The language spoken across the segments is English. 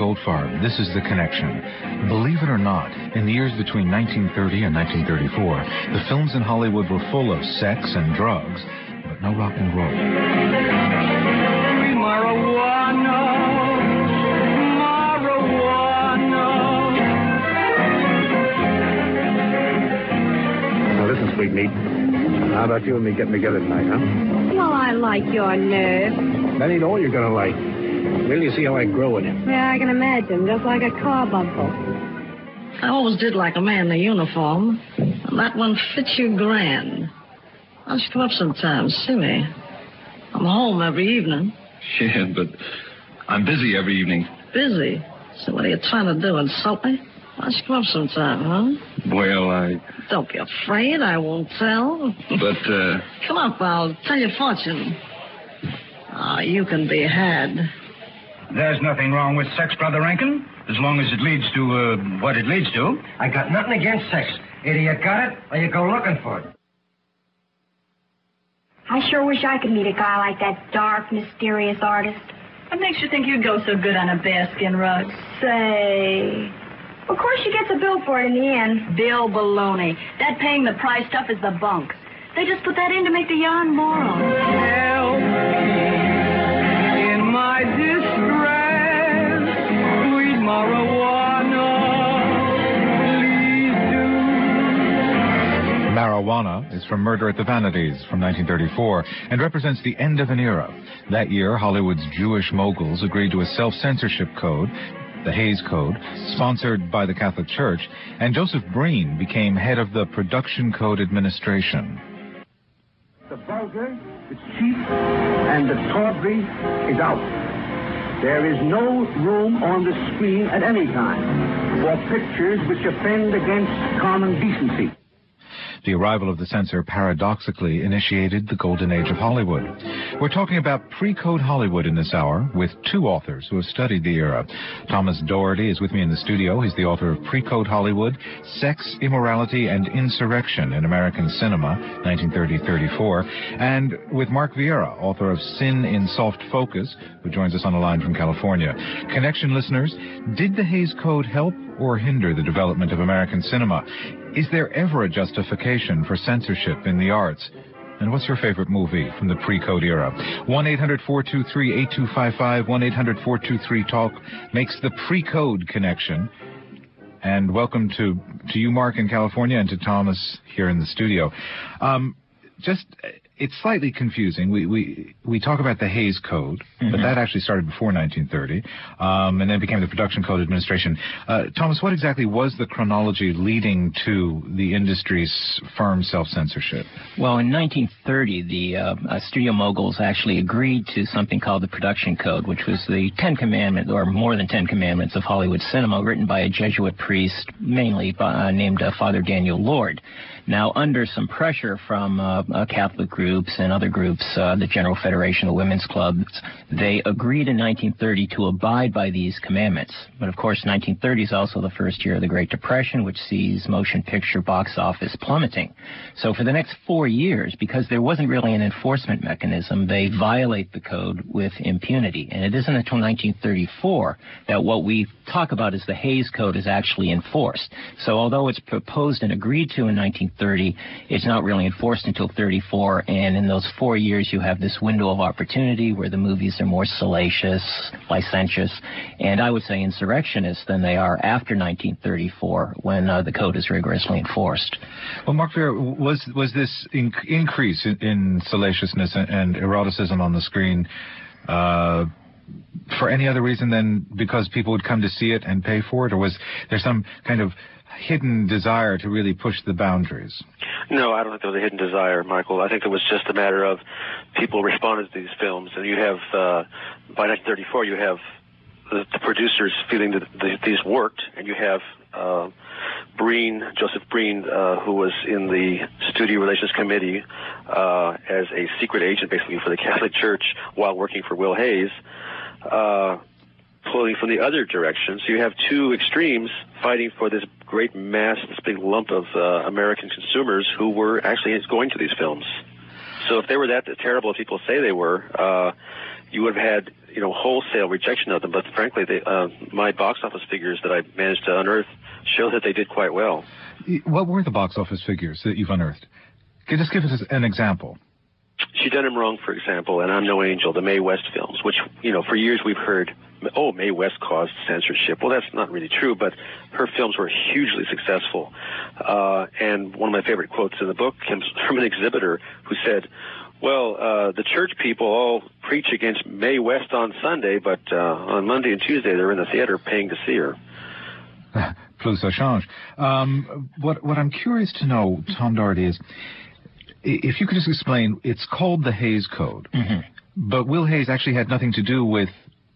Goldfarb. This is The Connection. Believe it or not, in the years between 1930 and 1934, the films in Hollywood were full of sex and drugs, but no rock and roll. Marijuana, marijuana. Now listen, sweetmeat. How about you and me getting together tonight, huh? Well, I like your nerve. That ain't all you're gonna like. Will you see how I grow with him? Yeah, I can imagine. Just like a carbuncle. I always did like a man in a uniform. And that one fits you grand. Why don't you come up sometime, see me? I'm home every evening. Yeah, but I'm busy every evening. Busy? So what are you trying to do, insult me? Why don't you come up sometime, huh? Well, Don't be afraid, I won't tell. But, Come up, I'll tell your fortune. You can be had. There's nothing wrong with sex, Brother Rankin, as long as it leads to, what it leads to. I got nothing against sex. Either you got it, or you go looking for it. I sure wish I could meet a guy like that dark, mysterious artist. What makes you think you'd go so good on a bearskin rug? Say... Of course she gets a bill for it in the end. Bill baloney. That paying the price stuff is the bunk. They just put that in to make the yarn moral. Help me in my distress, sweet marijuana, please do. Marijuana is from Murder at the Vanities from 1934 and represents the end of an era. That year, Hollywood's Jewish moguls agreed to a self-censorship code, the Hays Code, sponsored by the Catholic Church, and Joseph Breen became head of the Production Code Administration. The vulgar, the cheap, and the tawdry is out. There is no room on the screen at any time for pictures which offend against common decency. The arrival of the censor paradoxically initiated the golden age of Hollywood. We're talking about pre-code Hollywood in this hour with two authors who have studied the era. Thomas Doherty is with me in the studio. He's the author of Pre-Code Hollywood, Sex, Immorality, and Insurrection in American Cinema, 1930-34. And with Mark Vieira, author of Sin in Soft Focus, who joins us on the line from California. Connection listeners, did the Hays Code help or hinder the development of American cinema? Is there ever a justification for censorship in the arts? And what's your favorite movie from the pre-code era? 1-800-423-8255, 1-800-423-TALK makes the pre-code connection. And welcome to you, Mark, in California, and to Thomas here in the studio. It's slightly confusing. We talk about the Hays Code, but that actually started before 1930, and then became the Production Code Administration. Thomas, what exactly was the chronology leading to the industry's firm self-censorship? Well, in 1930, the studio moguls actually agreed to something called the Production Code, which was the 10 Commandments, or more than 10 Commandments of Hollywood cinema, written by a Jesuit priest, mainly named Father Daniel Lord. Now, under some pressure from Catholic groups and other groups, the General Federation of Women's Clubs, they agreed in 1930 to abide by these commandments. But, of course, 1930 is also the first year of the Great Depression, which sees motion picture box office plummeting. So for the next 4 years, because there wasn't really an enforcement mechanism, they violate the code with impunity. And it isn't until 1934 that what we talk about as the Hays Code is actually enforced. So although it's proposed and agreed to in 1930, it's not really enforced until 34, and in those 4 years you have this window of opportunity where the movies are more salacious, licentious, and I would say insurrectionist than they are after 1934 when the code is rigorously enforced. Well, Mark Vieira, was this increase in salaciousness and eroticism on the screen for any other reason than because people would come to see it and pay for it, or was there some kind of hidden desire to really push the boundaries? No, I don't think there was a hidden desire, Michael. I think it was just a matter of people responded to these films, and you have, by 1934, you have the producers feeling that these worked, and you have Joseph Breen, who was in the Studio Relations Committee as a secret agent, basically, for the Catholic Church while working for Will Hays, pulling from the other direction. So you have two extremes fighting for this great mass, this big lump of American consumers who were actually going to these films. So if they were that terrible as people say they were, you would have had wholesale rejection of them, but frankly, my box office figures that I managed to unearth show that they did quite well. What were the box office figures that you've unearthed? Just give us an example. She Done Him Wrong, for example, and I'm No Angel, the Mae West films, which, for years we've heard, Mae West caused censorship. Well, that's not really true, but her films were hugely successful. And one of my favorite quotes in the book comes from an exhibitor who said, well, the church people all preach against Mae West on Sunday, but on Monday and Tuesday they're in the theater paying to see her. Plus ça change. What I'm curious to know, Tom Doherty, is if you could just explain, it's called the Hays Code, but Will Hays actually had nothing to do with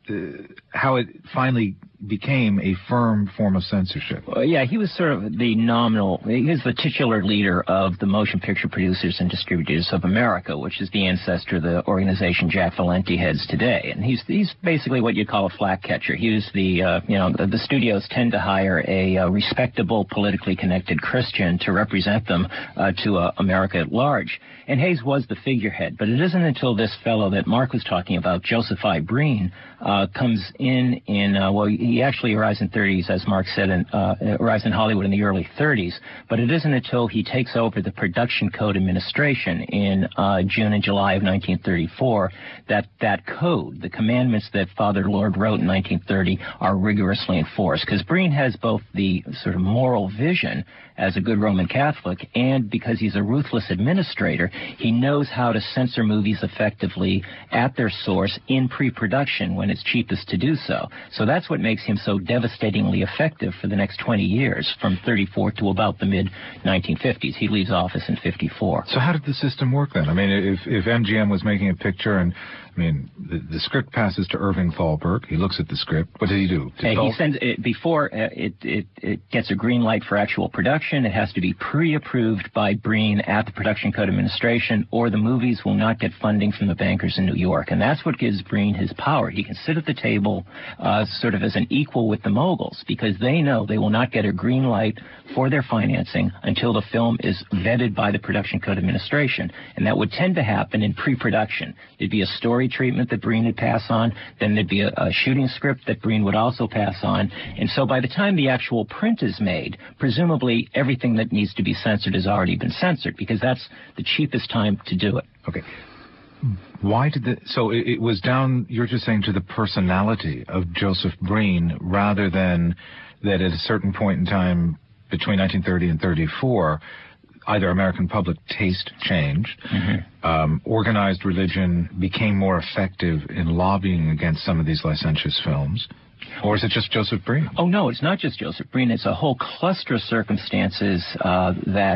how it finally became a firm form of censorship. Well, yeah, he was sort of the nominal, he was the titular leader of the Motion Picture Producers and Distributors of America, which is the ancestor of the organization Jack Valenti heads today. And he's basically what you'd call a flag catcher. He was the studios tend to hire a respectable, politically connected Christian to represent them to America at large. And Hays was the figurehead, but it isn't until this fellow that Mark was talking about, Joseph I. Breen, comes in he actually arrives in 30s, as Mark said, and arrives in Hollywood in the early 30s, but it isn't until he takes over the Production Code Administration in June and July of 1934 that code, the commandments that Father Lord wrote in 1930, are rigorously enforced, because Breen has both the sort of moral vision as a good Roman Catholic, and because he's a ruthless administrator, he knows how to censor movies effectively at their source in pre-production when it's cheapest to do so. So that's what makes him so devastatingly effective for the next 20 years, from 34 to about the mid-1950s. He leaves office in 54. So how did the system work then? I mean, if MGM was making a picture and the script passes to Irving Thalberg. He looks at the script. What did he do? He sends it before it gets a green light for actual production. It has to be pre-approved by Breen at the Production Code Administration, or the movies will not get funding from the bankers in New York. And that's what gives Breen his power. He can sit at the table sort of as an equal with the moguls, because they know they will not get a green light for their financing until the film is vetted by the Production Code Administration. And that would tend to happen in pre-production. There'd be a story treatment that Breen would pass on, then there'd be a shooting script that Breen would also pass on, and so by the time the actual print is made, presumably everything that needs to be censored has already been censored, because that's the cheapest time to do it. Okay. Why did so it was down, you're just saying, to the personality of Joseph Breen, rather than that at a certain point in time between 1930 and 34, either American public taste changed, organized religion became more effective in lobbying against some of these licentious films, or is it just Joseph Breen? Oh, no, it's not just Joseph Breen. It's a whole cluster of circumstances that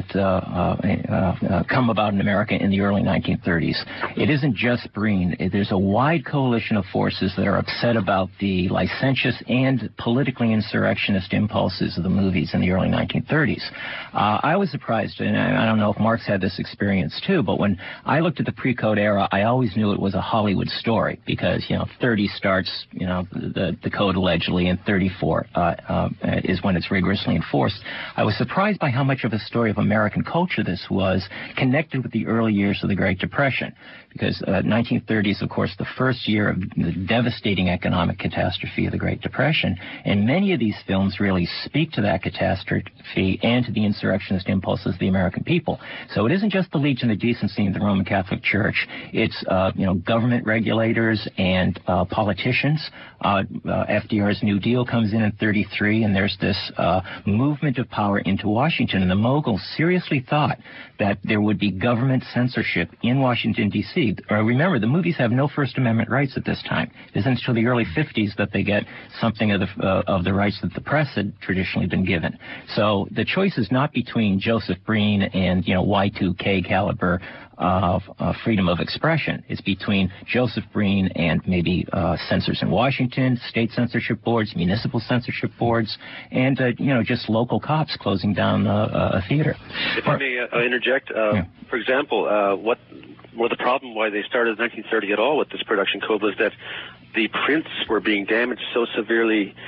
come about in America in the early 1930s. It isn't just Breen. There's a wide coalition of forces that are upset about the licentious and politically insurrectionist impulses of the movies in the early 1930s. I was surprised, and I don't know if Mark's had this experience too, but when I looked at the pre-code era, I always knew it was a Hollywood story, because, 30 starts, the code allegedly, and 34 is when it's rigorously enforced. I was surprised by how much of a story of American culture this was, connected with the early years of the Great Depression, because 1930 is, of course, the first year of the devastating economic catastrophe of the Great Depression, and many of these films really speak to that catastrophe and to the insurrectionist impulses of the American people. So it isn't just the Legion of Decency of the Roman Catholic Church. It's, government regulators and politicians. FDR's New Deal comes in 33, and there's this movement of power into Washington, and the moguls seriously thought that there would be government censorship in Washington, D.C. Remember, the movies have no First Amendment rights at this time. It isn't until the early 50s that they get something of the rights that the press had traditionally been given. So the choice is not between Joseph Breen and, Y2K caliber freedom of expression. It's between Joseph Breen and maybe censors in Washington, state censorship boards, municipal censorship boards, and just local cops closing down a theater. If I may interject, for example, the problem why they started in 1930 at all with this production code was that the prints were being damaged so severely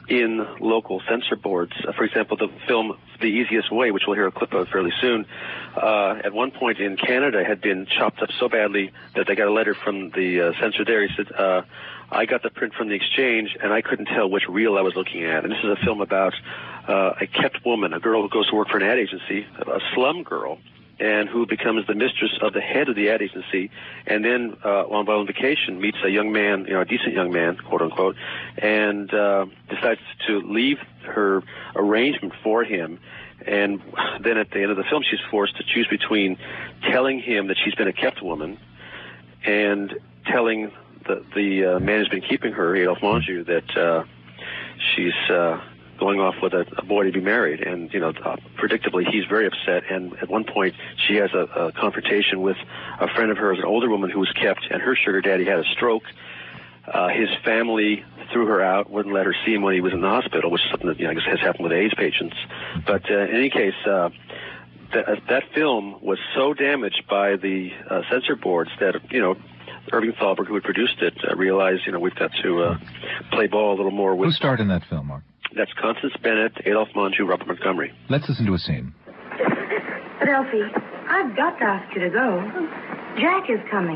in local censor boards. For example, the film The Easiest Way, which we'll hear a clip of fairly soon, at one point in Canada had been chopped up so badly that they got a letter from the censor there. He said, I got the print from the Exchange, and I couldn't tell which reel I was looking at. And this is a film about a kept woman, a girl who goes to work for an ad agency, a slum girl, and who becomes the mistress of the head of the ad agency, and then while on vacation meets a young man, a decent young man, quote unquote, and decides to leave her arrangement for him. And then at the end of the film, she's forced to choose between telling him that she's been a kept woman and telling the man who's been keeping her, Adolphe Menjou, that she's going off with a boy to be married. And, predictably, he's very upset. And at one point, she has a confrontation with a friend of hers, an older woman who was kept, and her sugar daddy had a stroke. His family threw her out, wouldn't let her see him when he was in the hospital, which is something that, I guess has happened with AIDS patients. But in any case, that film was so damaged by the censor boards that, Irving Thalberg, who had produced it, realized, we've got to play ball a little more with... Who starred in that film, Mark? That's Constance Bennett, Adolphe Menjou, Robert Montgomery. Let's listen to a scene. But, Elfie, I've got to ask you to go. Jack is coming.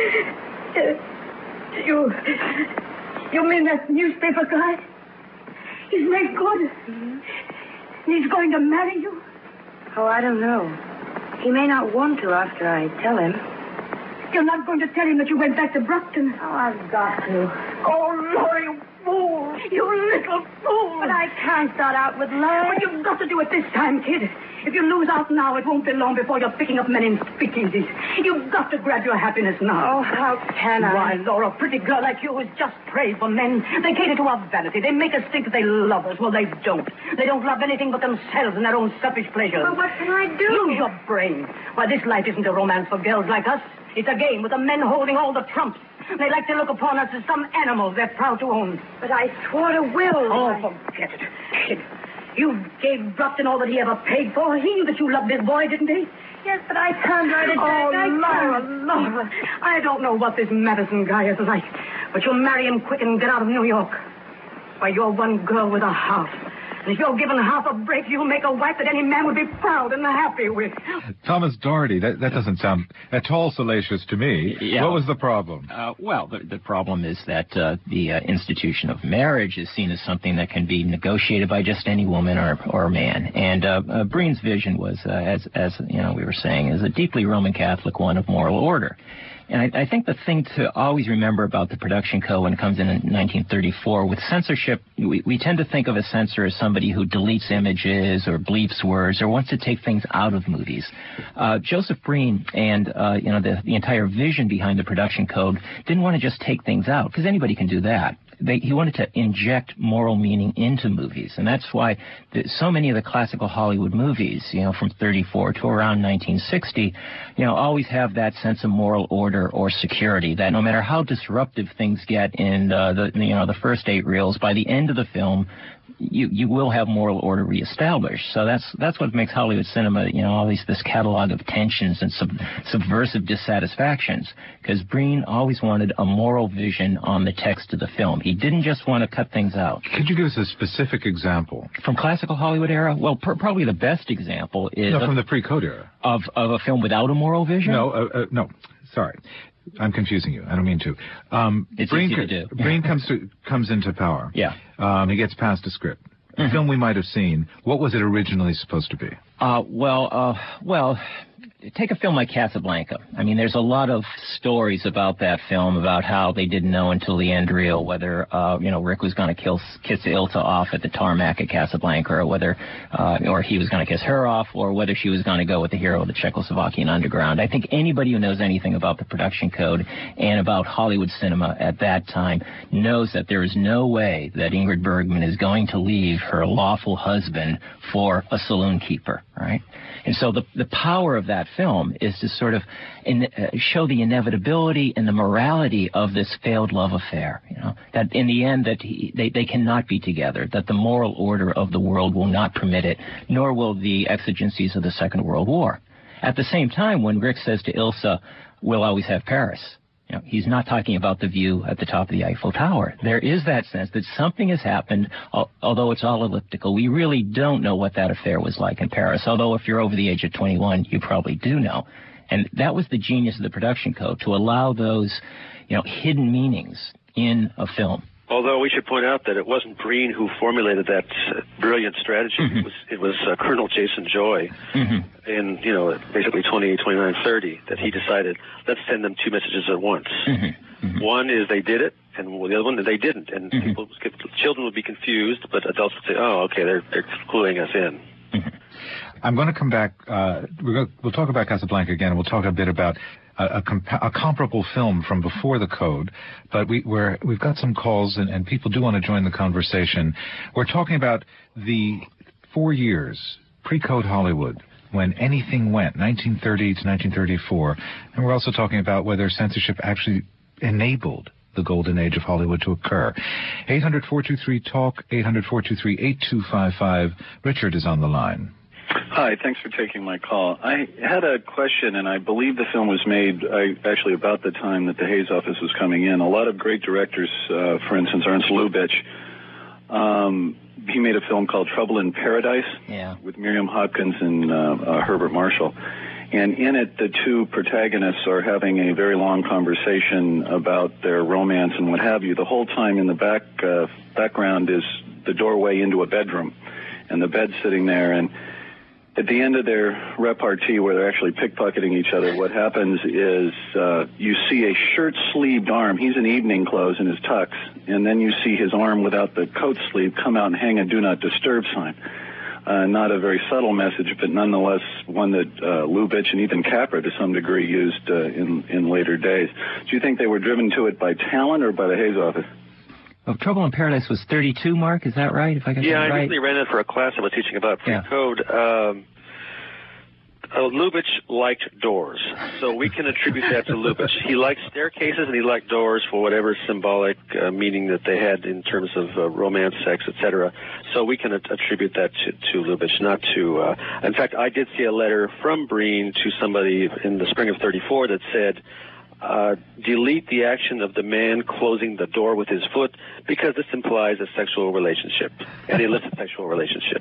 You mean that newspaper guy? He's made good. Mm-hmm. He's going to marry you? Oh, I don't know. He may not want to after I tell him. You're not going to tell him that you went back to Brockton? Oh, I've got to. Oh, Laura, you fool. You little fool. But I can't start out with love. But you've got to do it this time, kid. If you lose out now, it won't be long before you're picking up men in speakeasies. You've got to grab your happiness now. Oh, how can I? Why, Laura, a pretty girl like you is just prey for men. They cater to our vanity. They make us think that they love us. Well, they don't. They don't love anything but themselves and their own selfish pleasures. Well, what can I do? Use your brain. Why, this life isn't a romance for girls like us. It's a game with the men holding all the trumps. They like to look upon us as some animals they're proud to own. But I swore to Will. Oh, forget it. Kid, you gave Brockton all that he ever paid for. He knew that you loved this boy, didn't he? Yes, but I can't write it back. Laura. I don't know what this Madison guy is like, but you'll marry him quick and get out of New York. Why, you're one girl with a heart. And if you're given half a break, you'll make a wife that any man would be proud and happy with. Thomas Doherty, that doesn't sound at all salacious to me. Yeah. What was the problem? The problem is that the institution of marriage is seen as something that can be negotiated by just any woman or man. And Breen's vision was, as we were saying, is a deeply Roman Catholic one of moral order. And I think the thing to always remember about the production code when it comes in 1934, with censorship, we tend to think of a censor as somebody who deletes images or bleeps words or wants to take things out of movies. Joseph Breen and, the entire vision behind the production code didn't want to just take things out, because anybody can do that. He wanted to inject moral meaning into movies, and that's why so many of the classical Hollywood movies, from 34 to around 1960, always have that sense of moral order or security, that no matter how disruptive things get in the first 8 reels, by the end of the film, you will have moral order reestablished. So that's what makes Hollywood cinema, this catalog of tensions and subversive dissatisfactions. Because Breen always wanted a moral vision on the text of the film. He didn't just want to cut things out. Could you give us a specific example? From classical Hollywood era? Well, probably the best example is... No, from the pre-code era. Of a film without a moral vision? No, sorry. I'm confusing you. I don't mean to. It's easy to do. Breen comes into power. Yeah. He gets past a script. The film we might have seen, what was it originally supposed to be? Well, take a film like Casablanca. I mean, there's a lot of stories about that film, about how they didn't know until the end reel whether, Rick was going to kiss Ilsa off at the tarmac at Casablanca, or whether, or he was going to kiss her off, or whether she was going to go with the hero of the Czechoslovakian underground. I think anybody who knows anything about the production code and about Hollywood cinema at that time knows that there is no way that Ingrid Bergman is going to leave her lawful husband for a saloon keeper, right? And so the power of that film is to sort of show the inevitability and the morality of this failed love affair, that in the end that they cannot be together, that the moral order of the world will not permit it, nor will the exigencies of the Second World War. At the same time, when Rick says to Ilsa, "We'll always have Paris," He's not talking about the view at the top of the Eiffel Tower. There is that sense that something has happened, although it's all elliptical. We really don't know what that affair was like in Paris, although if you're over the age of 21, you probably do know. And that was the genius of the production code, to allow those, hidden meanings in a film. Although we should point out that it wasn't Breen who formulated that brilliant strategy. Mm-hmm. It was Colonel Jason Joy in, basically 28, 29, 30, that he decided, let's send them two messages at once. One is they did it, and the other one is they didn't. And children would be confused, but adults would say, oh, okay, they're cluing us in. I'm going to come back. We'll talk about Casablanca again, and we'll talk a bit about a comparable film from before the code, but we've got some calls, and people do want to join the conversation. We're talking about the 4 years pre-code Hollywood, when anything went, 1930 to 1934, and we're also talking about whether censorship actually enabled the golden age of Hollywood to occur. 800-423-TALK, 800-423-8255. Richard is on the line. Hi, thanks for taking my call. I had a question, and I believe the film was made actually about the time that the Hays office was coming in. A lot of great directors, for instance, Ernst Lubitsch, he made a film called Trouble in Paradise with Miriam Hopkins and Herbert Marshall. And in it, the two protagonists are having a very long conversation about their romance and what have you. The whole time in the background is the doorway into a bedroom, and the bed's sitting there. And at the end of their repartee, where they're actually pickpocketing each other, what happens is you see a shirt-sleeved arm. He's in evening clothes in his tux. And then you see his arm without the coat sleeve come out and hang a Do Not Disturb sign. Not a very subtle message, but nonetheless one that Lubitsch and Ethan Capra, to some degree, used in later days. Do you think they were driven to it by talent or by the Hays office? Well, Trouble in Paradise was 32, Mark. Is that right? If I got that right? I recently ran it for a class I was teaching about pre-code. Lubitsch liked doors, so we can attribute that to Lubitsch. He liked staircases and he liked doors for whatever symbolic meaning that they had in terms of romance, sex, etc. So we can attribute that to Lubitsch, not to... in fact, I did see a letter from Breen to somebody in the spring of 34 that said, delete the action of the man closing the door with his foot because this implies a sexual relationship, an illicit sexual relationship.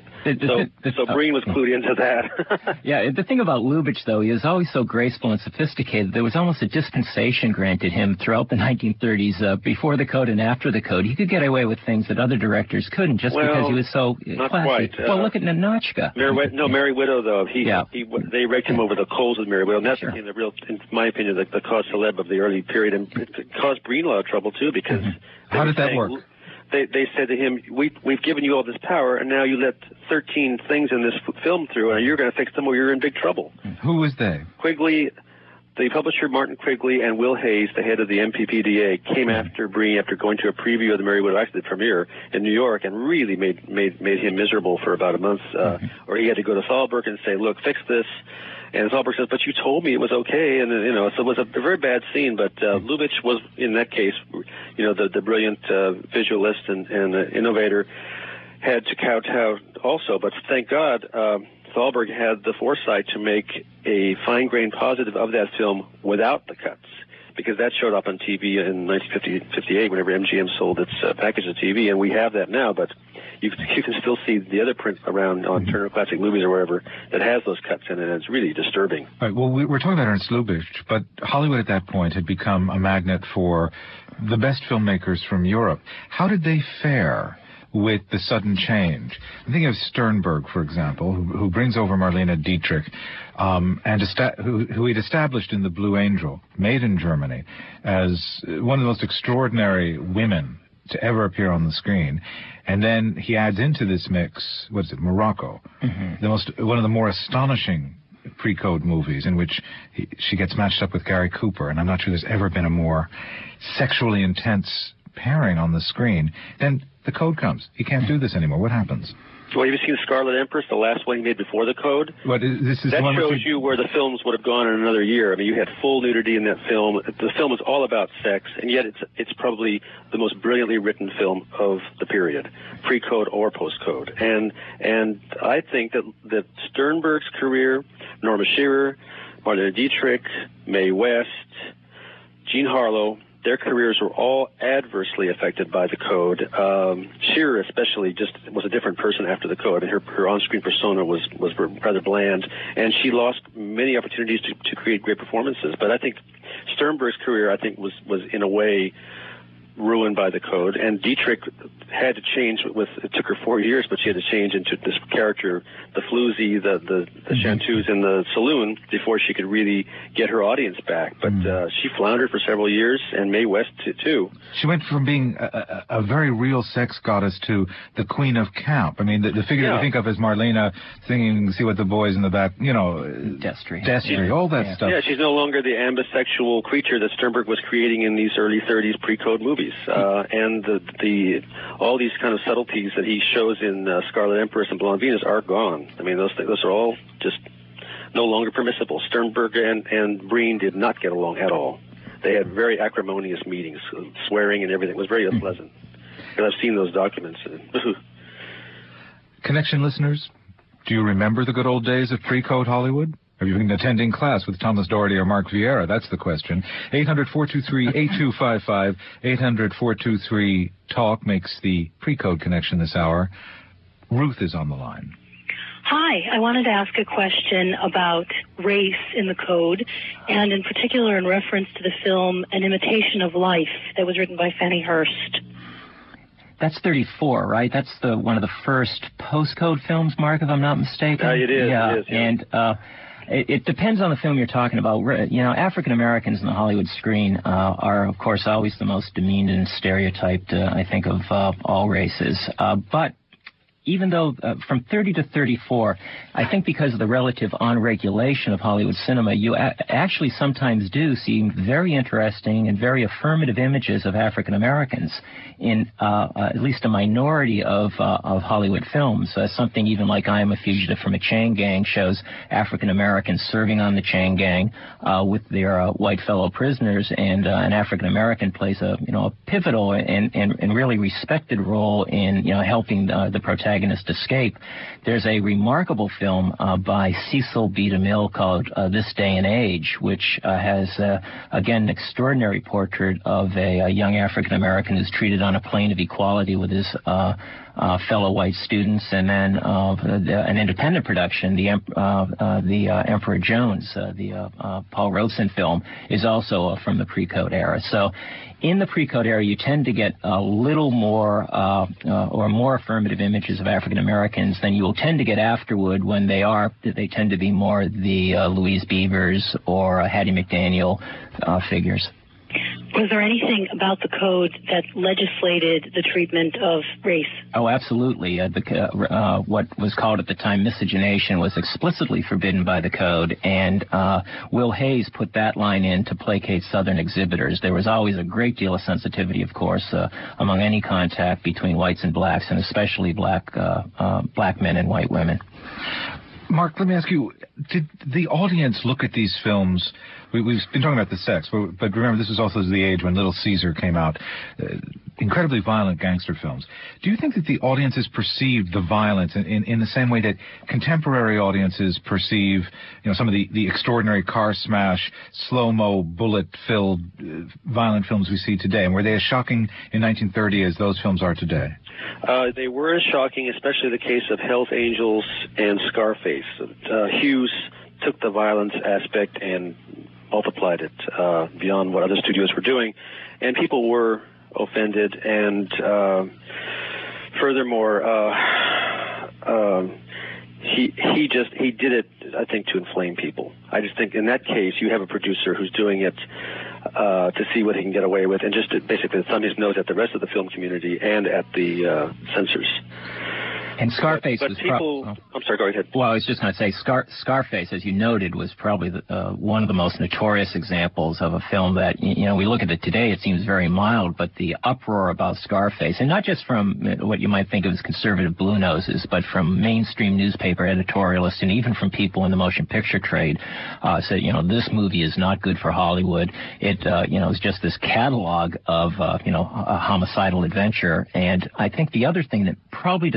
So Breen was clued into that. Yeah, the thing about Lubitsch, though, he was always so graceful and sophisticated. There was almost a dispensation granted him throughout the 1930s, before the code and after the code. He could get away with things that other directors couldn't just because he was so not classy. Quite. Well, look at Ninotchka. Merry Widow, though. They raked him over the coals with Merry Widow, and that's the real, in my opinion, the cause celeb of the early period, and it caused Breen a lot of trouble too, because how did that work? They said to him, we've given you all this power, and now you let 13 things in this film through, and you're going to fix them, or you're in big trouble. Who was they? Quigley, the publisher Martin Quigley, and Will Hayes, the head of the MPPDA, came after Breen after going to a preview of the Merry Widow, actually the premiere in New York, and really made him miserable for about a month, or he had to go to Thalberg and say, look, fix this. And Thalberg says, but you told me it was okay. And, so it was a very bad scene. But Lubitsch was, in that case, the brilliant visualist and innovator, had to kowtow also. But thank God Thalberg had the foresight to make a fine-grained positive of that film without the cuts, because that showed up on TV in 1958 whenever MGM sold its package of TV, and we have that now, but you can still see the other print around on Turner Classic Movies or wherever that has those cuts in it, and it's really disturbing. All right, well, we're talking about Ernst Lubitsch, but Hollywood at that point had become a magnet for the best filmmakers from Europe. How did they fare with the sudden change? I'm thinking of Sternberg, for example, who brings over Marlene Dietrich, and who he'd established in The Blue Angel, made in Germany, as one of the most extraordinary women to ever appear on the screen. And then he adds into this mix, Morocco, one of the more astonishing pre-code movies in which she gets matched up with Gary Cooper, and I'm not sure there's ever been a more sexually intense pairing on the screen. Then the code comes. He can't do this anymore. What happens? Well, have you seen Scarlet Empress, the last one he made before the code? That shows you where the films would have gone in another year. I mean, you had full nudity in that film. The film is all about sex, and yet it's probably the most brilliantly written film of the period, pre-code or post-code. And I think that Sternberg's career, Norma Shearer, Marlene Dietrich, Mae West, Jean Harlow, their careers were all adversely affected by the code. Shearer especially just was a different person after the code. Her on-screen persona was rather bland, and she lost many opportunities to create great performances. But I think Sternberg's career, I think, was in a way ruined by the code, and Dietrich had to change it took her 4 years, but she had to change into this character, the floozy, the chanteuse in the saloon, before she could really get her audience back. But she floundered for several years, and Mae West too. She went from being a very real sex goddess to the queen of camp. I mean, the figure that we think of as Marlena singing "See What the Boys in the Back," Destry, all that stuff. Yeah, she's no longer the ambisexual creature that Sternberg was creating in these early 30s pre-code movies. And all these kind of subtleties that he shows in Scarlet Empress and Blonde Venus are gone. I mean, those are all just no longer permissible. Sternberg and Breen did not get along at all. They had very acrimonious meetings, swearing and everything. It was very unpleasant. And I've seen those documents. Connection listeners, do you remember the good old days of pre-code Hollywood? Have you been attending class with Thomas Doherty or Mark Vieira? That's the question. 800-423-8255. 800-423-TALK makes the pre-code connection this hour. Ruth is on the line. Hi, I wanted to ask a question about race in the code, and in particular in reference to the film An Imitation of Life that was written by Fannie Hurst. That's 34, right? That's one of the first post-code films, Mark, if I'm not mistaken. It is. Yeah, it is, yeah. And it depends on the film you're talking about. You know, African Americans in the Hollywood screen are, of course, always the most demeaned and stereotyped, I think, of all races. But even though from 30 to 34, I think because of the relative unregulation of Hollywood cinema, you actually sometimes do see very interesting and very affirmative images of African Americans in at least a minority of Hollywood films. Something even like I Am a Fugitive from a Chain Gang shows African Americans serving on the chain gang with their white fellow prisoners, and an African American plays a pivotal and really respected role in helping the protagonist escape. There's a remarkable film by Cecil B. DeMille called This Day and Age, which has again an extraordinary portrait of a young African American who's treated on a plane of equality with his fellow white students, and then an independent production, the Emperor Jones, the Paul Robeson film, is also from the pre-code era. So in the pre-code era, you tend to get a little more or more affirmative images of African Americans than you will tend to get afterward, when they tend to be more the Louise Beavers or Hattie McDaniel figures. Was there anything about the code that legislated the treatment of race? Oh, absolutely. What was called at the time miscegenation was explicitly forbidden by the code, and Will Hayes put that line in to placate Southern exhibitors. There was always a great deal of sensitivity, of course, among any contact between whites and blacks, and especially black men and white women. Mark, let me ask you, did the audience look at these films? We've been talking about the sex, but remember, this was also the age when Little Caesar came out, incredibly violent gangster films. Do you think that the audiences perceived the violence in the same way that contemporary audiences perceive, some of the extraordinary car smash, slow-mo, bullet-filled violent films we see today? And were they as shocking in 1930 as those films are today? They were as shocking, especially the case of Hell's Angels and Scarface. Hughes took the violence aspect and multiplied it beyond what other studios were doing, and people were offended. And furthermore, he did it, I think, to inflame people. I just think in that case you have a producer who's doing it to see what he can get away with, and just to basically thumb his nose at the rest of the film community and at the censors. And Scarface was I'm sorry, go ahead. Well, I was just going to say, Scarface, as you noted, was probably one of the most notorious examples of a film that, we look at it today, it seems very mild, but the uproar about Scarface, and not just from what you might think of as conservative blue noses, but from mainstream newspaper editorialists and even from people in the motion picture trade, said, this movie is not good for Hollywood. It, is just this catalog of, a homicidal adventure. And I think the other thing that probably disturbed people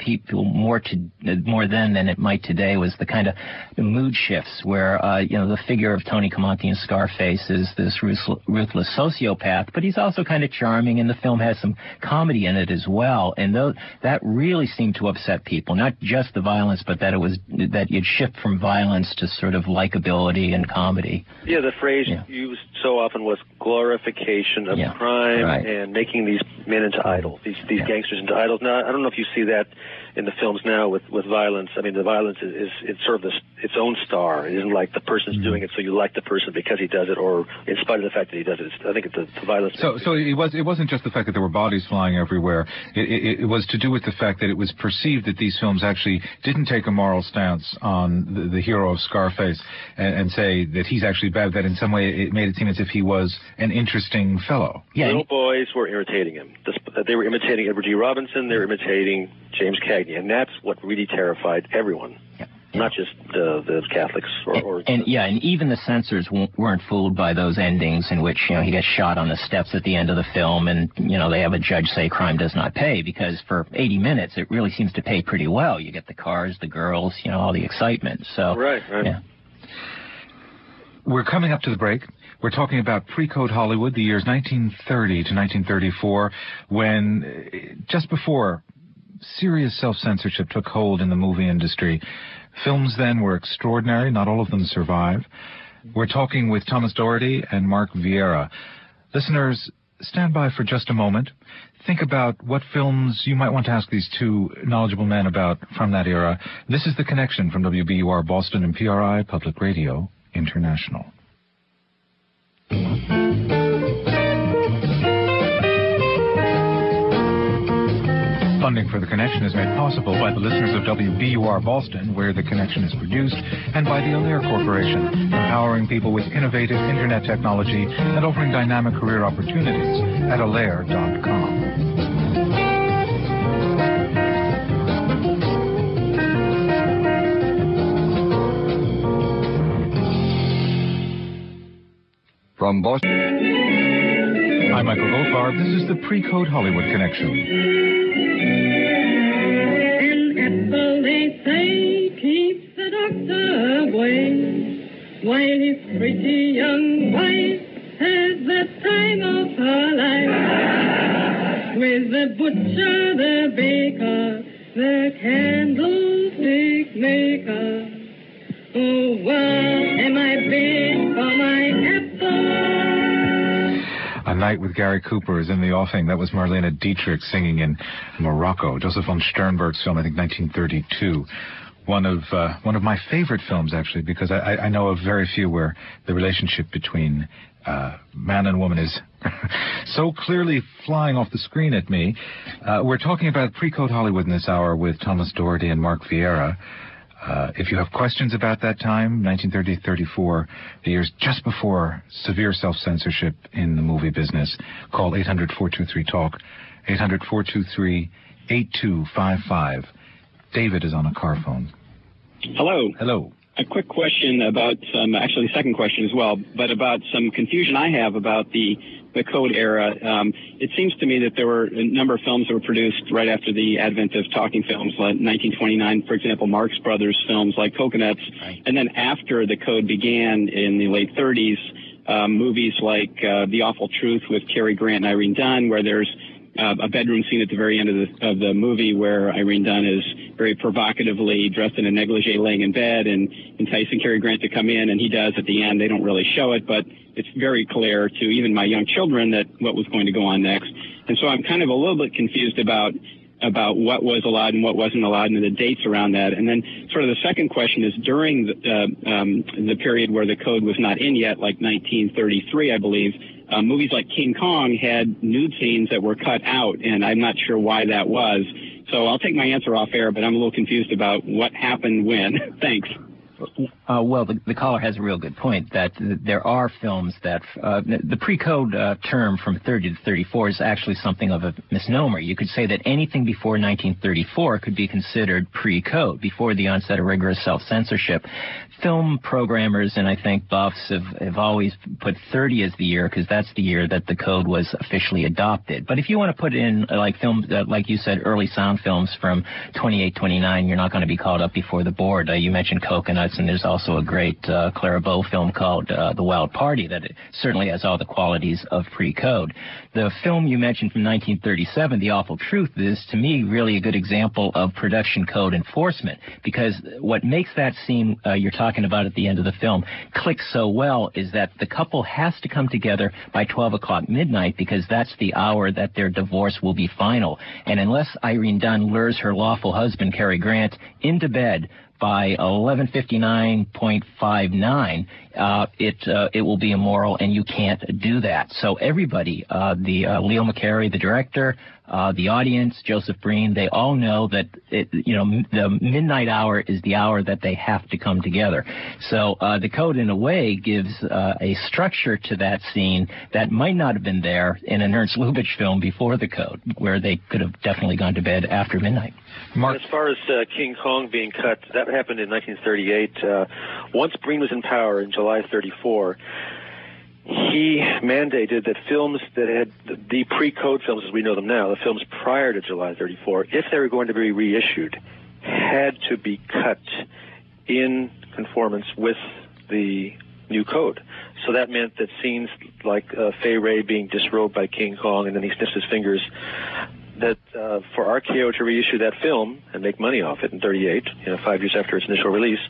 people more then than it might today was the kind of the mood shifts where, the figure of Tony Camonte in Scarface is this ruthless sociopath, but he's also kind of charming, and the film has some comedy in it as well. And that really seemed to upset people, not just the violence, but that you'd shift from violence to sort of likability and comedy. Yeah, the phrase used so often was glorification of crime and making these men into idols, these gangsters into idols. Now, I don't know if you see that in the films now with violence. I mean, the violence is it's sort of its own star. It isn't like the person's doing it, so you like the person because he does it, or in spite of the fact that he does it. I think it's the violence. So it wasn't just the fact that there were bodies flying everywhere. It was to do with the fact that it was perceived that these films actually didn't take a moral stance on the hero of Scarface and say that he's actually bad. That in some way it made it seem as if he was an interesting fellow. Yeah, little boys were irritating him. They were imitating Edward G. Robinson. They were imitating James Cagney, and that's what really terrified everyone. Yeah. Not just the Catholics and even the censors weren't fooled by those endings in which he gets shot on the steps at the end of the film, and they have a judge say crime does not pay, because for 80 minutes it really seems to pay pretty well. You get the cars, the girls, all the excitement. So right. Yeah. We're coming up to the break. We're talking about pre-code Hollywood, the years 1930 to 1934, when just before serious self-censorship took hold in the movie industry. Films then were extraordinary. Not all of them survive. We're talking with Thomas Doherty and Mark Vieira. Listeners, stand by for just a moment. Think about what films you might want to ask these two knowledgeable men about from that era. This is The Connection from WBUR Boston and PRI Public Radio International. Funding for The Connection is made possible by the listeners of WBUR Boston, where The Connection is produced, and by the Alair Corporation, empowering people with innovative Internet technology and offering dynamic career opportunities at Alair.com. From Boston, I'm Michael Goldfarb. This is the Pre-Code Hollywood Connection. An apple, they say, keeps the doctor away, while his pretty young wife has the time of her life. With the butcher, the baker, the candlestick maker. Oh, what am I bid for my apple? A Night with Gary Cooper is in the offing. That was Marlene Dietrich singing in Morocco, Joseph von Sternberg's film, I think 1932. One of my favorite films, actually, because I know of very few where the relationship between man and woman is so clearly flying off the screen at me. We're talking about pre-code Hollywood in this hour with Thomas Doherty and Mark Vieira. If you have questions about that time, 1930-34, the years just before severe self-censorship in the movie business, call 800-423-TALK, 800-423-8255. David is on a car phone. Hello. Hello. A quick question about actually the second question as well, but about some confusion I have about the code era. It seems to me that there were a number of films that were produced right after the advent of talking films, like 1929, for example, Marx Brothers films like Coconuts. Right. And then after the code began in the late 30s, movies like The Awful Truth with Cary Grant and Irene Dunne, where there's a bedroom scene at the very end of the movie where Irene Dunne is very provocatively dressed in a negligee laying in bed and enticing Cary Grant to come in, and he does at the end. They don't really show it, but it's very clear to even my young children that what was going to go on next. And so I'm kind of a little bit confused about what was allowed and what wasn't allowed and the dates around that. And then sort of the second question is during the period where the code was not in yet, like 1933, I believe, movies like King Kong had nude scenes that were cut out, and I'm not sure why that was. So I'll take my answer off air, but I'm a little confused about what happened when. Thanks. Well, the caller has a real good point that there are films that the pre-code term from 30 to 34 is actually something of a misnomer. You could say that anything before 1934 could be considered pre-code, before the onset of rigorous self-censorship. Film programmers and I think buffs have always put 30 as the year because that's the year that the code was officially adopted. But if you want to put in like films, like you said, early sound films from 28, 29, you're not going to be called up before the board. You mentioned Coconuts, and there's also a great Clara Bow film called The Wild Party that certainly has all the qualities of pre-code. The film you mentioned from 1937, The Awful Truth, is to me really a good example of production code enforcement, because what makes that scene you're talking about at the end of the film click so well is that the couple has to come together by 12 o'clock midnight because that's the hour that their divorce will be final. And unless Irene Dunn lures her lawful husband, Cary Grant, into bed by 11:59.59, it will be immoral, and you can't do that. So everybody, Leo McCarey, the director, the audience, Joseph Breen, they all know that the midnight hour is the hour that they have to come together. So the code, in a way, gives a structure to that scene that might not have been there in an Ernst Lubitsch film before the code, where they could have definitely gone to bed after midnight. Mark? As far as King Kong being cut, that happened in 1938. Once Breen was in power in July 34, he mandated that films that had the pre-code films as we know them now, the films prior to July 34, if they were going to be reissued, had to be cut in conformance with the new code. So that meant that scenes like Fay Wray being disrobed by King Kong and then he sniffs his fingers, that for RKO to reissue that film and make money off it in 38, 5 years after its initial release,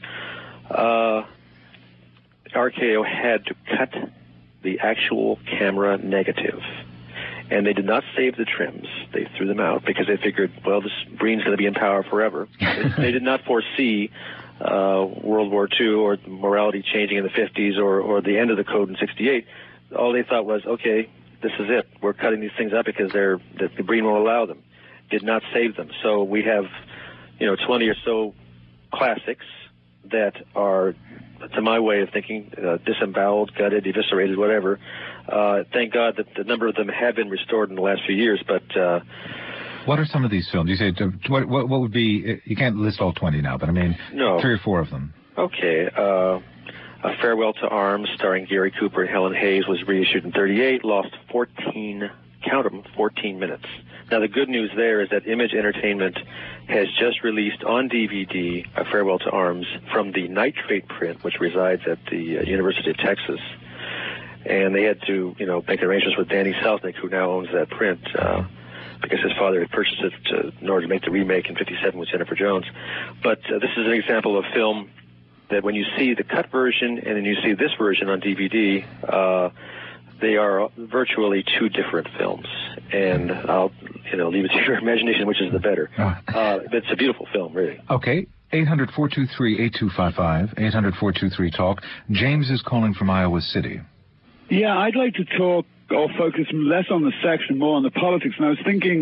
RKO had to cut the actual camera negative. And they did not save the trims. They threw them out because they figured, well, this Breen's going to be in power forever. They did not foresee World War II or morality changing in the 50s or the end of the code in 68. All they thought was, okay, this is it. We're cutting these things up because the Breen won't allow them. Did not save them. So we have, 20 or so classics that are, to my way of thinking, disemboweled, gutted, eviscerated, whatever. Thank God that the number of them have been restored in the last few years, but... what are some of these films? You say, what would be, you can't list all 20 now, but I mean, no. 3 or 4 of them. Okay, A Farewell to Arms, starring Gary Cooper and Helen Hayes, was reissued in 38, lost 14 minutes. Now, the good news there is that Image Entertainment has just released on DVD A Farewell to Arms from the nitrate print, which resides at the University of Texas. And they had to, make arrangements with Danny Selznick, who now owns that print, because his father had purchased it in order to make the remake in 57 with Jennifer Jones. But this is an example of film that when you see the cut version and then you see this version on DVD, they are virtually 2 different films. And I'll, leave it to your imagination, which is the better. It's a beautiful film, really. Okay. 800-423-8255, 800-423-TALK. James is calling from Iowa City. Yeah, I'd like to talk or focus less on the sex and more on the politics. And I was thinking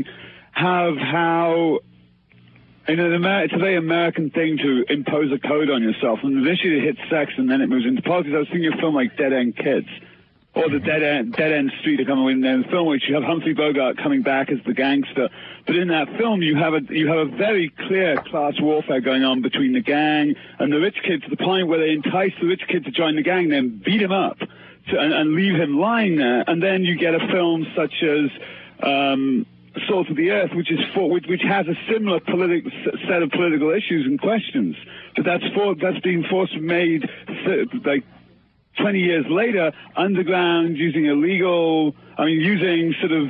how it's a very American thing to impose a code on yourself. And initially it hits sex and then it moves into politics. I was thinking of a film like Dead End Kids or the Dead End Street, in the film which you have Humphrey Bogart coming back as the gangster. But in that film you have a very clear class warfare going on between the gang and the rich kids, to the point where they entice the rich kid to join the gang, then beat him up and leave him lying there. And then you get a film such as Salt of the Earth, which has a similar set of political issues and questions, but that's being made like 20 years later, underground, using using sort of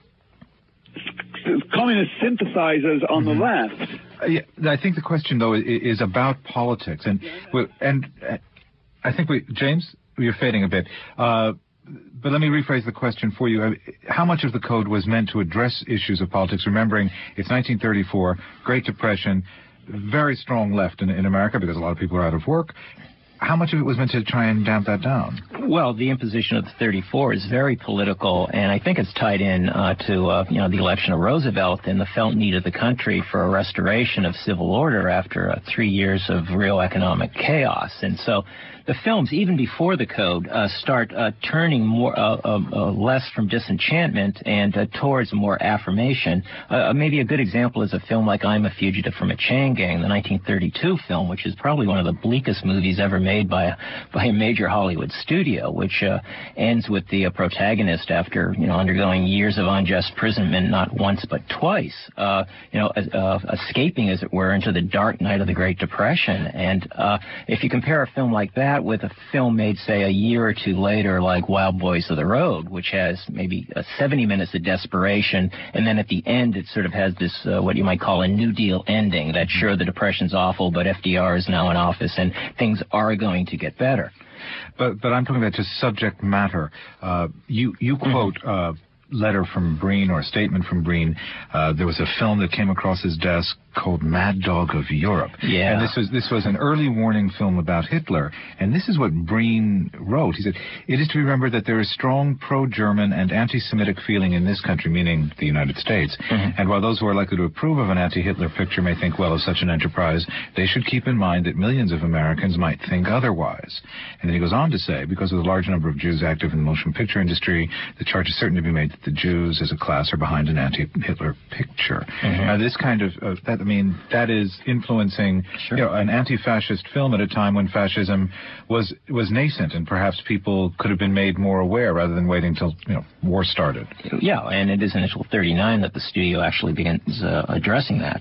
communist synthesizers on the left. Yeah, I think the question though is about politics, and I think James, you're fading a bit. But let me rephrase the question for you. How much of the code was meant to address issues of politics, remembering it's 1934, Great Depression, very strong left in America because a lot of people are out of work, how much of it was meant to try and damp that down? Well, the imposition of the 34 is very political, and I think it's tied in to the election of Roosevelt and the felt need of the country for a restoration of civil order after 3 years of real economic chaos. And so the films, even before the code, start turning more less from disenchantment and towards more affirmation. Maybe a good example is a film like I'm a Fugitive from a Chain Gang, the 1932 film, which is probably one of the bleakest movies ever made by a major Hollywood studio, which ends with the protagonist after undergoing years of unjust imprisonment, not once but twice, escaping, as it were, into the dark night of the Great Depression. And if you compare a film like that with a film made, say, a year or two later, like Wild Boys of the Road, which has maybe 70 minutes of desperation, and then at the end it sort of has this what you might call a New Deal ending, that sure, the Depression's awful, but FDR is now in office and things are going to get better. But I'm talking about just subject matter. You quote letter from Breen, or a statement from Breen. There was a film that came across his desk called Mad Dog of Europe. Yeah. And this was an early warning film about Hitler. And this is what Breen wrote. He said, "It is to be remembered that there is strong pro-German and anti-Semitic feeling in this country," meaning the United States. Mm-hmm. "And while those who are likely to approve of an anti-Hitler picture may think well of such an enterprise, they should keep in mind that millions of Americans might think otherwise." And then he goes on to say, "Because of the large number of Jews active in the motion picture industry, the charge is certain to be made that the Jews as a class are behind an anti-Hitler picture." Mm-hmm. Now, this kind of that is influencing an anti-fascist film at a time when fascism was nascent, and perhaps people could have been made more aware rather than waiting till war started. Yeah, and it isn't until 1939 that the studio actually begins addressing that.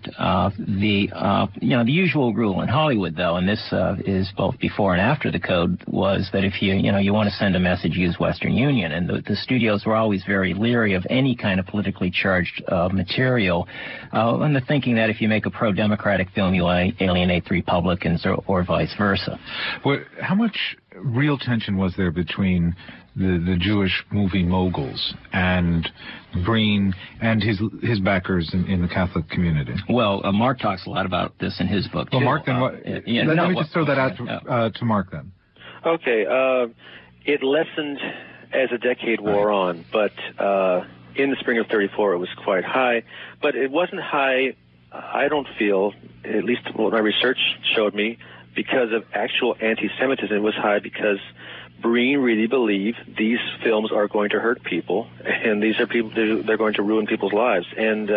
The usual rule in Hollywood, though, and this is both before and after the code, was that if you want to send a message, use Western Union, and the studios were always very leery of any kind of politically charged material, and the thinking that if you make a pro-democratic film, you alienate the Republicans, or vice versa. Well, how much real tension was there between the Jewish movie moguls and Breen and his backers in the Catholic community? Well, Mark talks a lot about this in his book, too. Well, Mark, then let me just throw that out to Mark, then. Okay. It lessened as the decade wore on, but in the spring of 1934 it was quite high. But it wasn't high, I don't feel, at least what my research showed me, because of actual anti-Semitism. It was high because Breen really believed these films are going to hurt people, and these are people, they're going to ruin people's lives. And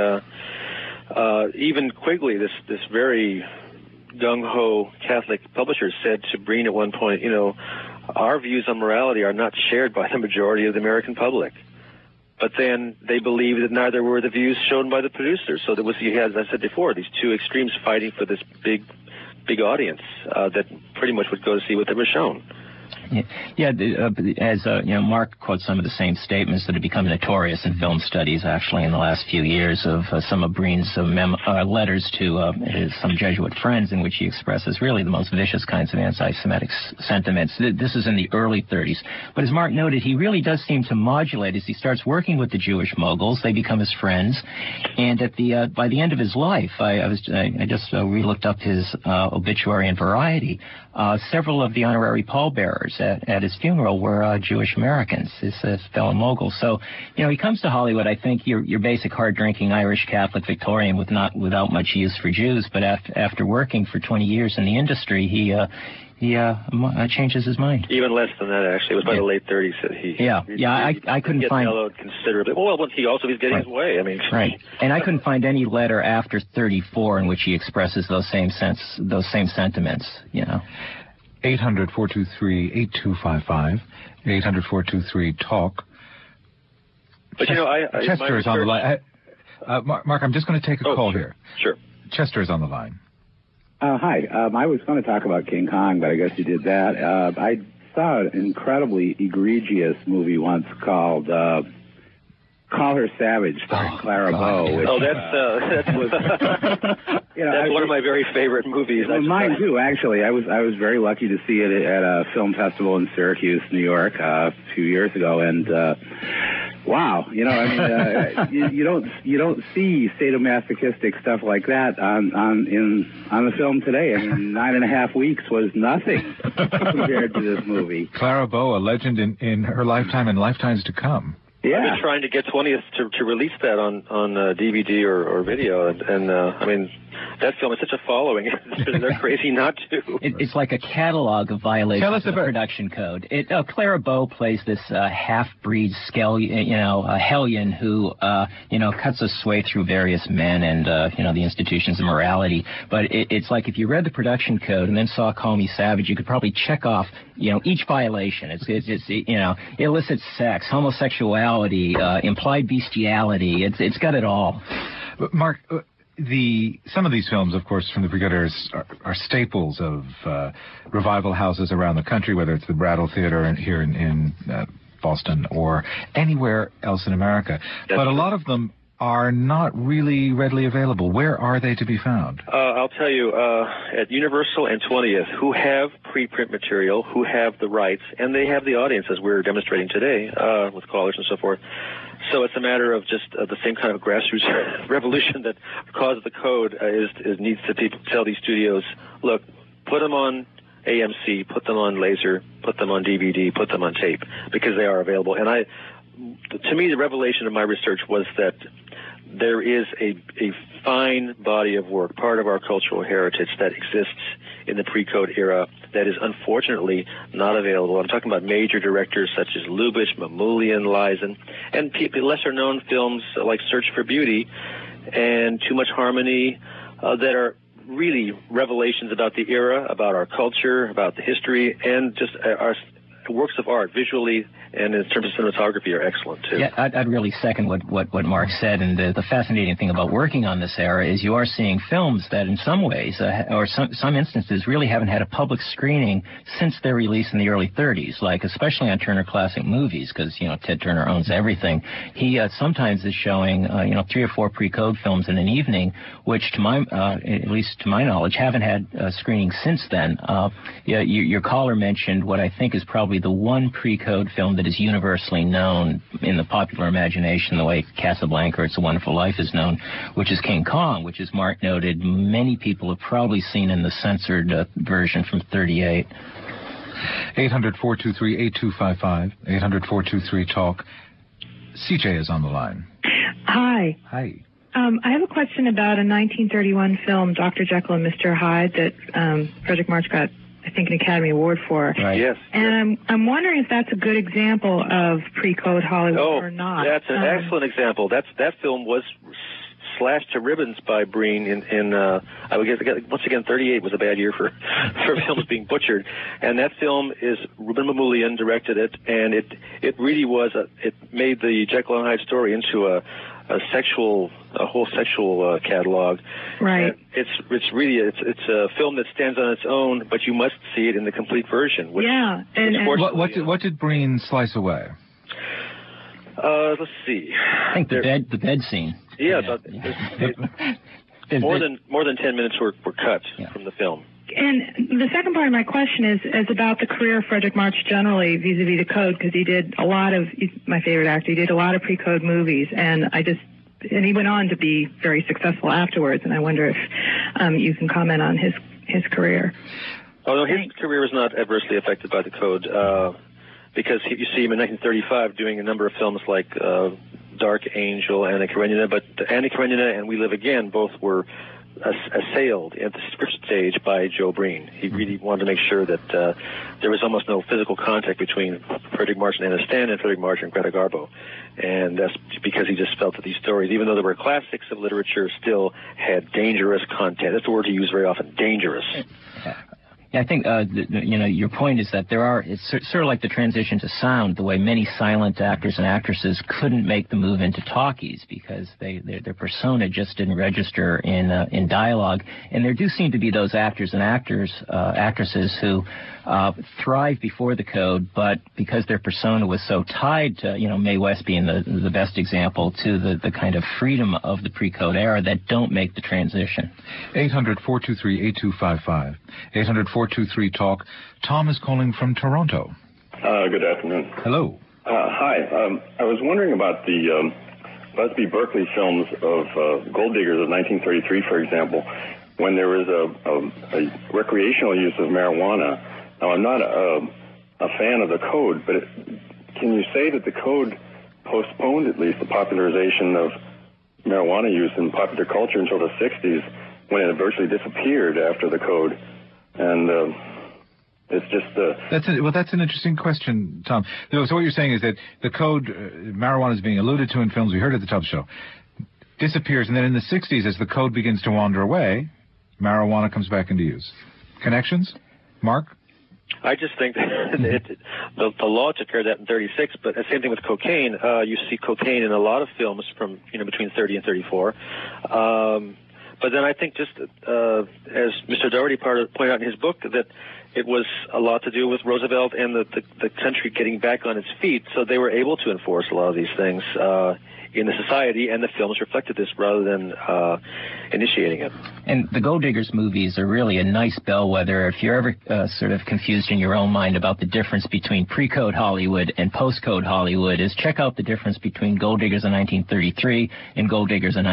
even Quigley, this very gung-ho Catholic publisher, said to Breen at one point, our views on morality are not shared by the majority of the American public. But then they believed that neither were the views shown by the producers. So you had, as I said before, these two extremes fighting for this big audience that pretty much would go to see what they were shown. As Mark quotes some of the same statements that have become notorious in film studies, actually, in the last few years, of some of Breen's letters to some Jesuit friends, in which he expresses really the most vicious kinds of anti-Semitic sentiments. This is in the early 1930s. But as Mark noted, he really does seem to modulate as he starts working with the Jewish moguls. They become his friends, and by the end of his life, I just re-looked up his obituary in Variety. Several of the honorary pallbearers at his funeral were Jewish Americans, his fellow moguls. So, he comes to Hollywood, I think, your basic hard-drinking Irish Catholic Victorian without much use for Jews. But after working for 20 years in the industry, he changes his mind. Even less than that, actually. It was by the late 1930s that he... I couldn't find... mellowed considerably. Well, he also was getting his way. Right. And I couldn't find any letter after 1934 in which he expresses those same sentiments, 800-423-8255, 800-423-TALK. But, Chester is on the line. Mark, I'm just going to take a call here. Sure. Chester is on the line. Hi. I was going to talk about King Kong, but I guess you did that. I saw an incredibly egregious movie once called Call Her Savage, starring Clara Bow. That's one of my very favorite movies. Well, mine too, actually. I was very lucky to see it at a film festival in Syracuse, New York, a few years ago, and Wow, you know, I mean, you don't see sadomasochistic stuff like that on the film today. I mean, 9.5 weeks was nothing compared to this movie. Clara Bow, a legend in her lifetime and lifetimes to come. Yeah. I've been trying to get 20th to release that on DVD or video, and I mean, that film has such a following. They're crazy not to. It's like a catalog of violations of the production code. Clara Bow plays this half-breed hellion who, cuts his way through various men and, the institutions of morality. But it's like if you read the production code and then saw Call Me Savage, you could probably check off, each violation. It's illicit sex, homosexuality, implied bestiality. It's got it all. But Mark, some of these films, of course, from the Pre-Code era are staples of revival houses around the country, whether it's the Brattle Theater here in Boston or anywhere else in America. But a lot of them are not really readily available. Where are they to be found? I'll tell you, at Universal and 20th, who have preprint material, who have the rights, and they have the audience, as we're demonstrating today, with callers and so forth. So it's a matter of just the same kind of grassroots revolution that caused the code needs to tell these studios, look, put them on AMC, put them on laser, put them on DVD, put them on tape, because they are available. And to me, the revelation of my research was that there is a fine body of work, part of our cultural heritage that exists in the pre-code era that is unfortunately not available. I'm talking about major directors such as Lubitsch, Mamoulian, Leisen, and lesser-known films like Search for Beauty and Too Much Harmony that are really revelations about the era, about our culture, about the history, and just our works of art visually and in terms of cinematography are excellent too. Yeah, I'd really second what Mark said, and the fascinating thing about working on this era is you are seeing films that in some ways, or some instances, really haven't had a public screening since their release in the early 30s, like especially on Turner Classic Movies, because, Ted Turner owns everything. He sometimes is showing, 3 or 4 pre-code films in an evening, which at least to my knowledge, haven't had a screening since then. Your caller mentioned what I think is probably the one pre-code film that is universally known in the popular imagination the way Casablanca or It's a Wonderful Life is known, which is King Kong, which, as Mark noted, many people have probably seen in the censored version from 38. 800-423-8255, 800-423-TALK. CJ is on the line. Hi. Hi. I have a question about a 1931 film, Dr. Jekyll and Mr. Hyde, that Fredric March got, I think, an Academy Award for. Right. Yes. And I'm wondering if that's a good example of pre-code Hollywood or not. That's an excellent example. That film was slashed to ribbons by Breen in I would guess, once again, 38 was a bad year for films being butchered. And that film is Ruben Mamoulian directed it, and it really was it made the Jekyll and Hyde story into a whole sexual catalog. Right. And it's really a film that stands on its own, but you must see it in the complete version. Yeah. What did Breen slice away? Let's see. I think the bed scene. Yeah, more than 10 minutes were cut from the film. And the second part of my question is about the career of Fredric March generally vis-a-vis the code, because he's my favorite actor. He did a lot of pre-code movies, and he went on to be very successful afterwards. And I wonder if you can comment on his career. Oh no, his career was not adversely affected by the code because you see him in 1935 doing a number of films like Dark Angel, Anna Karenina, but Anna Karenina and We Live Again both were assailed at the script stage by Joe Breen. He really wanted to make sure that there was almost no physical contact between Fredric March and Anna Stan and Fredric March and Greta Garbo. And that's because he just felt that these stories, even though they were classics of literature, still had dangerous content. That's the word he used very often, dangerous. Yeah, I think, your point is that it's sort of like the transition to sound, the way many silent actors and actresses couldn't make the move into talkies because their persona just didn't register in dialogue. And there do seem to be those actors and actresses who thrived before the code, but because their persona was so tied to, Mae West being the best example, to the kind of freedom of the pre-code era, that don't make the transition. 800-423-8255. 800-423-TALK. Tom is calling from Toronto. Good afternoon. Hello. Hi. I was wondering about the Busby Berkeley films of Gold Diggers of 1933, for example, when there was a recreational use of marijuana. Now, I'm not a fan of the code, but can you say that the code postponed at least the popularization of marijuana use in popular culture until the 60s, when it virtually disappeared after the code? And it's just that's an interesting question, Tom. So what you're saying is that the code, marijuana is being alluded to in films, we heard at the top show, disappears, and then in the 60s, as the code begins to wander away, marijuana comes back into use. Connections? Mark? I just think that the law took care of that in 36, but the same thing with cocaine. You see cocaine in a lot of films from, between 30 and 34. But then I think just, as Mr. Doherty pointed out in his book, that it was a lot to do with Roosevelt and the country getting back on its feet, so they were able to enforce a lot of these things in the society, and the films reflected this rather than initiating it. And the Gold Diggers movies are really a nice bellwether. If you're ever sort of confused in your own mind about the difference between pre-code Hollywood and post-code Hollywood, is check out the difference between Gold Diggers in 1933 and Gold Diggers in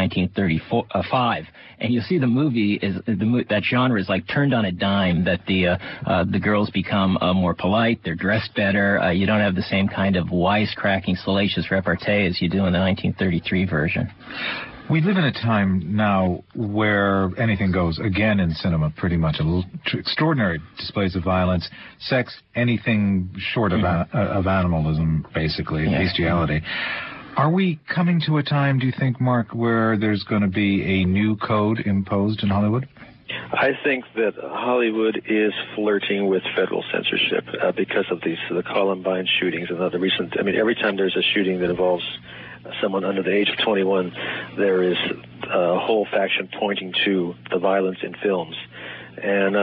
1935. And you'll see the movie is that genre is like turned on a dime. That the girls become more polite, they're dressed better. You don't have the same kind of wisecracking, salacious repartee as you do in the 1933 version. We live in a time now where anything goes, again in cinema, pretty much. Extraordinary displays of violence, sex, anything short of animalism, basically, bestiality. Are we coming to a time, do you think, Mark, where there's going to be a new code imposed in Hollywood? I think that Hollywood is flirting with federal censorship because of the Columbine shootings and other recent. I mean, every time there's a shooting that involves someone under the age of 21, there is a whole faction pointing to the violence in films. And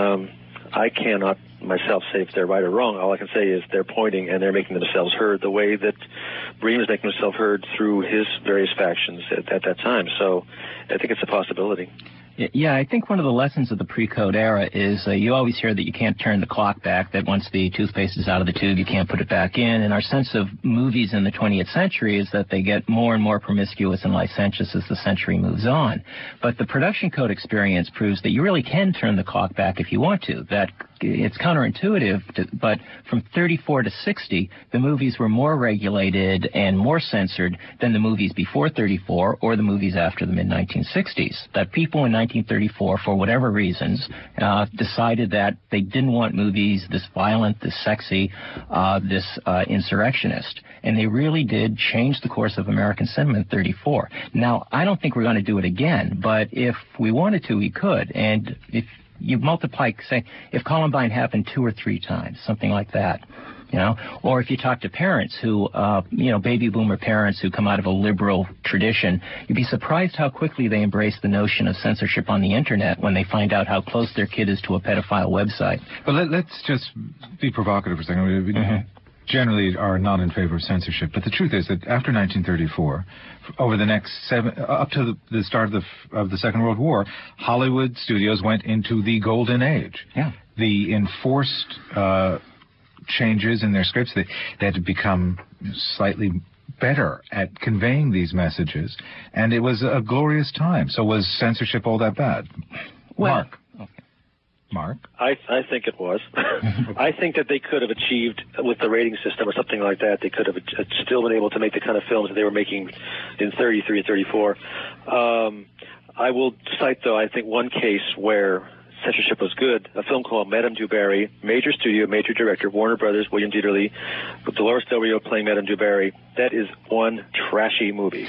I cannot myself say if they're right or wrong. All I can say is they're pointing and they're making themselves heard the way that Breen is making himself heard through his various factions at that time. So I think it's a possibility. Yeah, I think one of the lessons of the pre-code era is you always hear that you can't turn the clock back, that once the toothpaste is out of the tube, you can't put it back in. And our sense of movies in the 20th century is that they get more and more promiscuous and licentious as the century moves on. But the production code experience proves that you really can turn the clock back if you want to. That it's counterintuitive, but from 34 to 60, the movies were more regulated and more censored than the movies before 34 or the movies after the mid-1960s. That people in 1934, for whatever reasons, decided that they didn't want movies this violent, this sexy, this insurrectionist. And they really did change the course of American cinema in 34. Now, I don't think we're going to do it again, but if we wanted to, we could. And if you multiply, say, if Columbine happened 2 or 3 times, something like that, you know, or if you talk to parents who, baby boomer parents who come out of a liberal tradition, you'd be surprised how quickly they embrace the notion of censorship on the internet when they find out how close their kid is to a pedophile website. But let's just be provocative for a second. We generally are not in favor of censorship, but the truth is that after 1934, over the next up to the start of the Second World War, Hollywood studios went into the golden age. Yeah. The enforced changes in their scripts, they had to become slightly better at conveying these messages, and it was a glorious time. So was censorship all that bad? Well, Mark? I think it was. I think that they could have achieved, with the rating system or something like that, they could have still been able to make the kind of films that they were making in 33 and 34. I will cite, though, I think one case where censorship was good, a film called Madame du Barry, major studio, major director, Warner Brothers, William Dieterle, with Dolores Del Rio playing Madame du Barry. That is one trashy movie.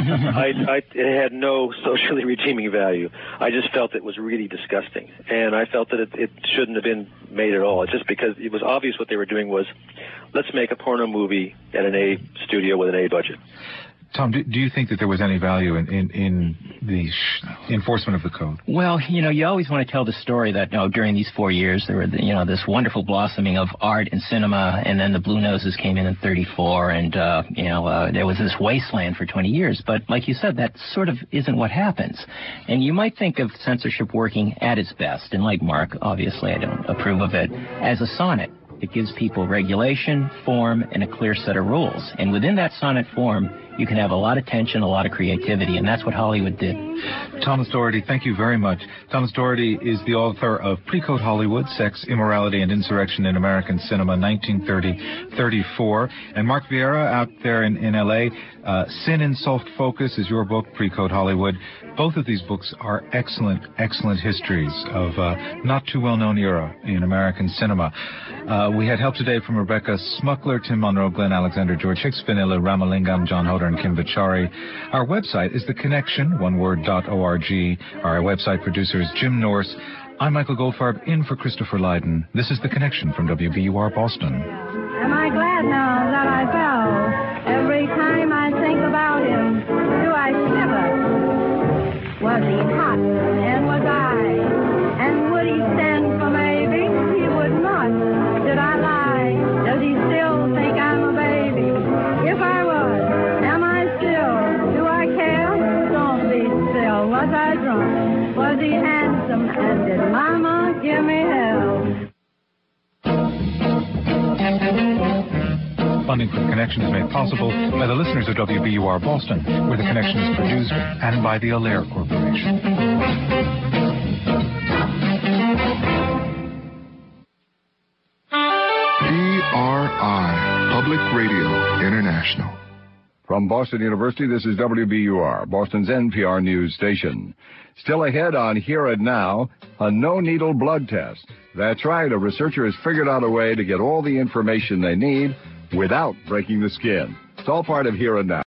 It had no socially redeeming value. I just felt it was really disgusting, and I felt that it shouldn't have been made at all. It's just because it was obvious what they were doing was, let's make a porno movie at an A studio with an A budget. Tom, do you think that there was any value in the enforcement of the code? Well, you always want to tell the story that during these 4 years there were this wonderful blossoming of art and cinema, and then the Blue Noses came in 34, and there was this wasteland for 20 years. But like you said, that sort of isn't what happens. And you might think of censorship working at its best, and like Mark, obviously I don't approve of it, as a sonnet. that gives people regulation, form, and a clear set of rules. And within that sonnet form, you can have a lot of tension, a lot of creativity, and that's what Hollywood did. Thomas Doherty, thank you very much. Thomas Doherty is the author of Pre-Code Hollywood, Sex, Immorality, and Insurrection in American Cinema, 1930-34. And Mark Vieira out there in L.A., Sin in Soft Focus is your book, Pre-Code Hollywood. Both of these books are excellent, excellent histories of not too well-known era in American cinema. We had help today from Rebecca Smuckler, Tim Monroe, Glenn Alexander, George Hicks, Vanilla Ramalingam, John Hoder, and Kim Vichari. Our website is The Connection, oneword.org. Our website producer is Jim Norse. I'm Michael Goldfarb, in for Christopher Lydon. This is The Connection from WBUR Boston. Am I glad now that I fell? Every time I think about him, do I shiver? Was he hot, and was I? And would he stand for maybe? He would not. Did I lie? Does he still think I'm a baby? If I was, am I still? Do I care? Don't be still. Was I drunk? Was he handsome? And did Mama give me hell? Funding for The Connection is made possible by the listeners of WBUR Boston, where The Connection is produced, and by the Allaire Corporation. PRI, Public Radio International. From Boston University, this is WBUR, Boston's NPR news station. Still ahead on Here and Now, a no-needle blood test. That's right, a researcher has figured out a way to get all the information they need without breaking the skin. It's all part of Here and Now.